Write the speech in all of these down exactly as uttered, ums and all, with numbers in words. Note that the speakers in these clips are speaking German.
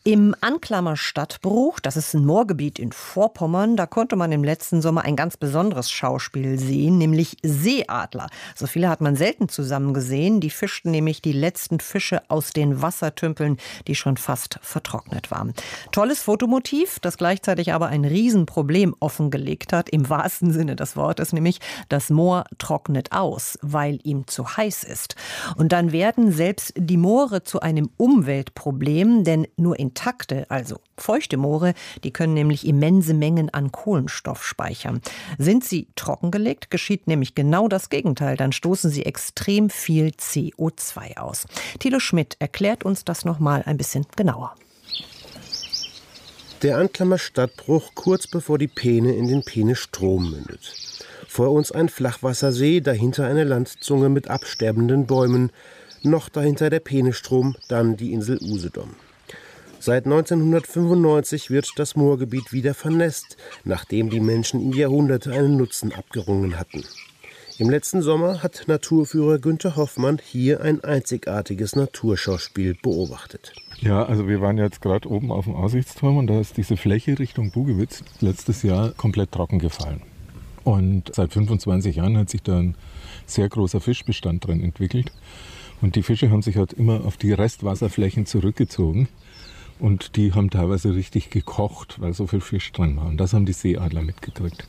Im Anklammer Stadtbruch, das ist ein Moorgebiet in Vorpommern, da konnte man im letzten Sommer ein ganz besonderes Schauspiel sehen, nämlich Seeadler. So viele hat man selten zusammen gesehen. Die fischten nämlich die letzten Fische aus den Wassertümpeln, die schon fast vertrocknet waren. Tolles Fotomotiv, das gleichzeitig aber ein Riesenproblem offengelegt hat, im wahrsten Sinne des Wortes, nämlich das Moor trocknet aus, weil ihm zu heiß ist. Und dann werden selbst die Moore zu einem Umweltproblem, denn nur in intakte, also feuchte Moore, die können nämlich immense Mengen an Kohlenstoff speichern. Sind sie trockengelegt, geschieht nämlich genau das Gegenteil. Dann stoßen sie extrem viel C O zwei aus. Thilo Schmidt erklärt uns das noch mal ein bisschen genauer. Der Anklammer Stadtbruch kurz bevor die Peene in den Peene-Strom mündet. Vor uns ein Flachwassersee, dahinter eine Landzunge mit absterbenden Bäumen. Noch dahinter der Peene-Strom, dann die Insel Usedom. Seit neunzehnhundertfünfundneunzig wird das Moorgebiet wieder vernässt, nachdem die Menschen in Jahrhunderte einen Nutzen abgerungen hatten. Im letzten Sommer hat Naturführer Günther Hoffmann hier ein einzigartiges Naturschauspiel beobachtet. Ja, also wir waren jetzt gerade oben auf dem Aussichtsturm und da ist diese Fläche Richtung Bugewitz letztes Jahr komplett trocken gefallen. Und seit fünfundzwanzig Jahren hat sich da ein sehr großer Fischbestand drin entwickelt. Und die Fische haben sich halt immer auf die Restwasserflächen zurückgezogen. Und die haben teilweise richtig gekocht, weil so viel Fisch drin war. Und das haben die Seeadler mitgekriegt.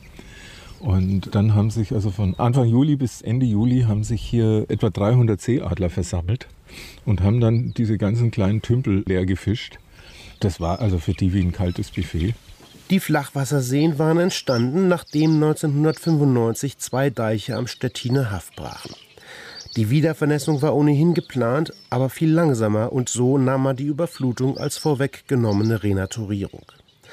Und dann haben sich also von Anfang Juli bis Ende Juli haben sich hier etwa dreihundert Seeadler versammelt und haben dann diese ganzen kleinen Tümpel leer gefischt. Das war also für die wie ein kaltes Buffet. Die Flachwasserseen waren entstanden, nachdem neunzehnhundertfünfundneunzig zwei Deiche am Stettiner Haff brachen. Die Wiedervernässung war ohnehin geplant, aber viel langsamer und so nahm man die Überflutung als vorweggenommene Renaturierung.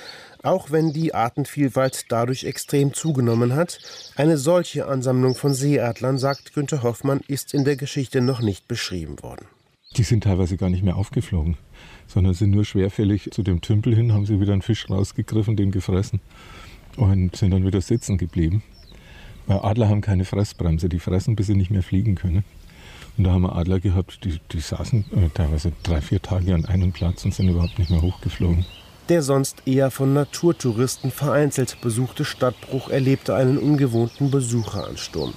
Auch wenn die Artenvielfalt dadurch extrem zugenommen hat, eine solche Ansammlung von Seeadlern, sagt Günther Hoffmann, ist in der Geschichte noch nicht beschrieben worden. Die sind teilweise gar nicht mehr aufgeflogen, sondern sind nur schwerfällig zu dem Tümpel hin, haben sie wieder einen Fisch rausgegriffen, den gefressen und sind dann wieder sitzen geblieben. Weil Adler haben keine Fressbremse, die fressen, bis sie nicht mehr fliegen können. Und da haben wir Adler gehabt, die, die saßen äh, teilweise drei, vier Tage an einem Platz und sind überhaupt nicht mehr hochgeflogen. Der sonst eher von Naturtouristen vereinzelt besuchte Stadtbruch erlebte einen ungewohnten Besucheransturm.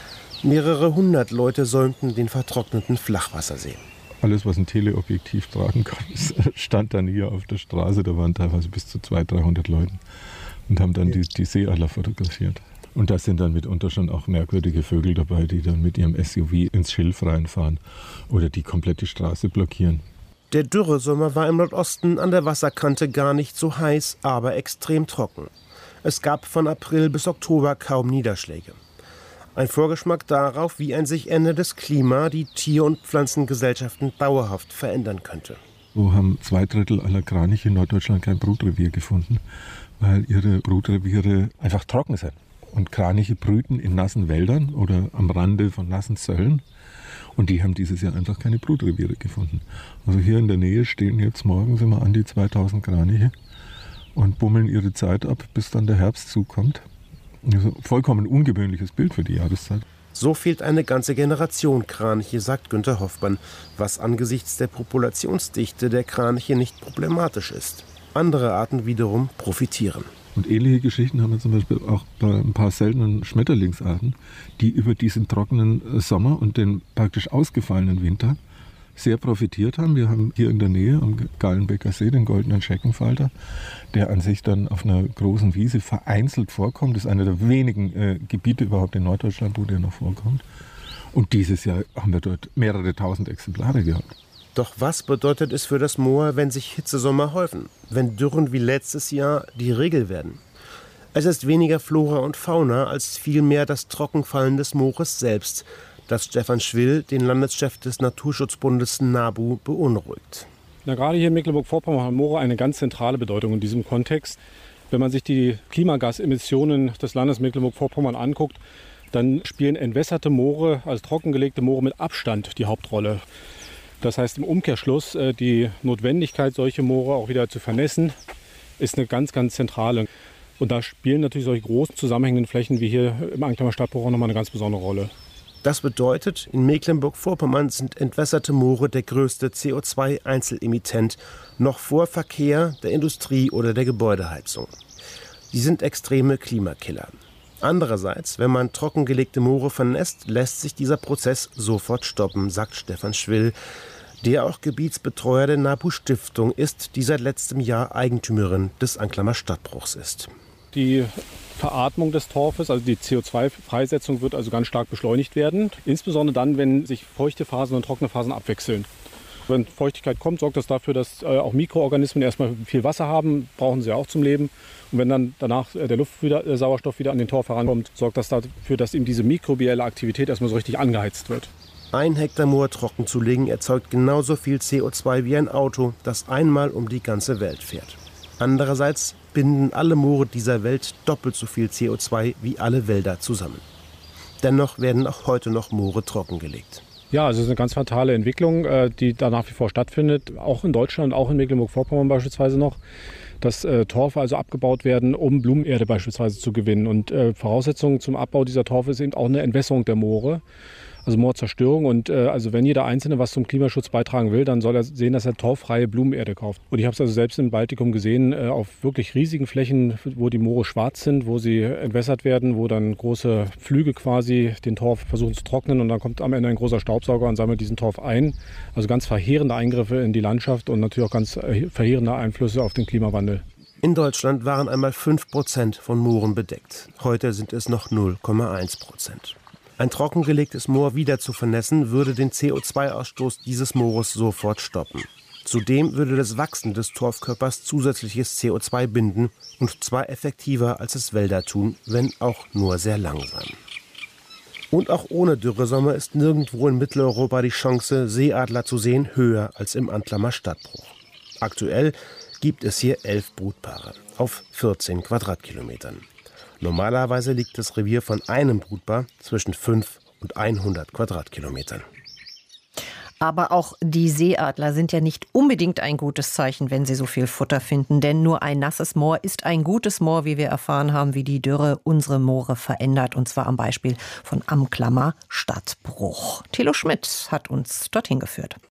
Mehrere hundert Leute säumten den vertrockneten Flachwassersee. Alles, was ein Teleobjektiv tragen kann, stand dann hier auf der Straße. Da waren teilweise bis zu zweihundert, dreihundert Leute und haben dann die, die Seeadler fotografiert. Und da sind dann mitunter schon auch merkwürdige Vögel dabei, die dann mit ihrem S U V ins Schilf reinfahren oder die komplette Straße blockieren. Der Dürresommer war im Nordosten an der Wasserkante gar nicht so heiß, aber extrem trocken. Es gab von April bis Oktober kaum Niederschläge. Ein Vorgeschmack darauf, wie ein sich änderndes Klima die Tier- und Pflanzengesellschaften dauerhaft verändern könnte. So haben zwei Drittel aller Kraniche in Norddeutschland kein Brutrevier gefunden, weil ihre Brutreviere einfach trocken sind. Und Kraniche brüten in nassen Wäldern oder am Rande von nassen Söllen. Und die haben dieses Jahr einfach keine Brutreviere gefunden. Also hier in der Nähe stehen jetzt morgens immer an die zweitausend Kraniche und bummeln ihre Zeit ab, bis dann der Herbst zukommt. Also vollkommen ungewöhnliches Bild für die Jahreszeit. So fehlt eine ganze Generation Kraniche, sagt Günther Hoffmann, was angesichts der Populationsdichte der Kraniche nicht problematisch ist. Andere Arten wiederum profitieren. Und ähnliche Geschichten haben wir zum Beispiel auch bei ein paar seltenen Schmetterlingsarten, die über diesen trockenen Sommer und den praktisch ausgefallenen Winter sehr profitiert haben. Wir haben hier in der Nähe am Gallenbecker See den goldenen Scheckenfalter, der an sich dann auf einer großen Wiese vereinzelt vorkommt. Das ist einer der wenigen äh, Gebiete überhaupt in Norddeutschland, wo der noch vorkommt. Und dieses Jahr haben wir dort mehrere tausend Exemplare gehabt. Doch was bedeutet es für das Moor, wenn sich Hitzesommer häufen, wenn Dürren wie letztes Jahr die Regel werden? Es ist weniger Flora und Fauna als vielmehr das Trockenfallen des Moores selbst, das Stefan Schwill, den Landeschef des Naturschutzbundes NABU, beunruhigt. Na, gerade hier in Mecklenburg-Vorpommern haben Moore eine ganz zentrale Bedeutung in diesem Kontext. Wenn man sich die Klimagasemissionen des Landes Mecklenburg-Vorpommern anguckt, dann spielen entwässerte Moore, also trockengelegte Moore mit Abstand die Hauptrolle. Das heißt im Umkehrschluss, die Notwendigkeit, solche Moore auch wieder zu vernässen, ist eine ganz, ganz zentrale. Und da spielen natürlich solche großen zusammenhängenden Flächen wie hier im Anklammer Stadtbruch auch nochmal eine ganz besondere Rolle. Das bedeutet, in Mecklenburg-Vorpommern sind entwässerte Moore der größte C O zwei Einzelemittent, noch vor Verkehr, der Industrie oder der Gebäudeheizung. Sie sind extreme Klimakiller. Andererseits, wenn man trockengelegte Moore vernässt, lässt sich dieser Prozess sofort stoppen, sagt Stefan Schwill, der auch Gebietsbetreuer der NABU-Stiftung ist, die seit letztem Jahr Eigentümerin des Anklammer Stadtbruchs ist. Die Veratmung des Torfes, also die C O zwei Freisetzung, wird also ganz stark beschleunigt werden. Insbesondere dann, wenn sich feuchte Phasen und trockene Phasen abwechseln. Wenn Feuchtigkeit kommt, sorgt das dafür, dass äh, auch Mikroorganismen erstmal viel Wasser haben, brauchen sie ja auch zum Leben. Und wenn dann danach äh, der Luft wieder, äh, Sauerstoff wieder an den Torf herankommt, sorgt das dafür, dass ihm diese mikrobielle Aktivität erstmal so richtig angeheizt wird. Ein Hektar Moor trocken zu legen erzeugt genauso viel C O zwei wie ein Auto, das einmal um die ganze Welt fährt. Andererseits binden alle Moore dieser Welt doppelt so viel C O zwei wie alle Wälder zusammen. Dennoch werden auch heute noch Moore trockengelegt. Ja, also es ist eine ganz fatale Entwicklung, die da nach wie vor stattfindet, auch in Deutschland, auch in Mecklenburg-Vorpommern beispielsweise noch, dass äh, Torfe also abgebaut werden, um Blumenerde beispielsweise zu gewinnen. Und äh, Voraussetzung zum Abbau dieser Torfe ist eben auch eine Entwässerung der Moore, also Moorzerstörung. Und äh, also wenn jeder Einzelne was zum Klimaschutz beitragen will, dann soll er sehen, dass er torffreie Blumenerde kauft. Und ich habe es also selbst im Baltikum gesehen, äh, auf wirklich riesigen Flächen, wo die Moore schwarz sind, wo sie entwässert werden, wo dann große Flüge quasi den Torf versuchen zu trocknen und dann kommt am Ende ein großer Staubsauger und sammelt diesen Torf ein. Also ganz verheerende Eingriffe in die Landschaft und natürlich auch ganz verheerende Einflüsse auf den Klimawandel. In Deutschland waren einmal fünf Prozent von Mooren bedeckt. Heute sind es noch null Komma eins Prozent. Ein trockengelegtes Moor wieder zu vernässen, würde den C O zwei Ausstoß dieses Moores sofort stoppen. Zudem würde das Wachsen des Torfkörpers zusätzliches C O zwei binden, und zwar effektiver als es Wälder tun, wenn auch nur sehr langsam. Und auch ohne Dürresommer ist nirgendwo in Mitteleuropa die Chance, Seeadler zu sehen, höher als im Anklammer Stadtbruch. Aktuell gibt es hier elf Brutpaare auf vierzehn Quadratkilometern. Normalerweise liegt das Revier von einem Brutpaar zwischen fünf und hundert Quadratkilometern. Aber auch die Seeadler sind ja nicht unbedingt ein gutes Zeichen, wenn sie so viel Futter finden. Denn nur ein nasses Moor ist ein gutes Moor, wie wir erfahren haben, wie die Dürre unsere Moore verändert. Und zwar am Beispiel von Anklammer Stadtbruch. Thilo Schmidt hat uns dorthin geführt.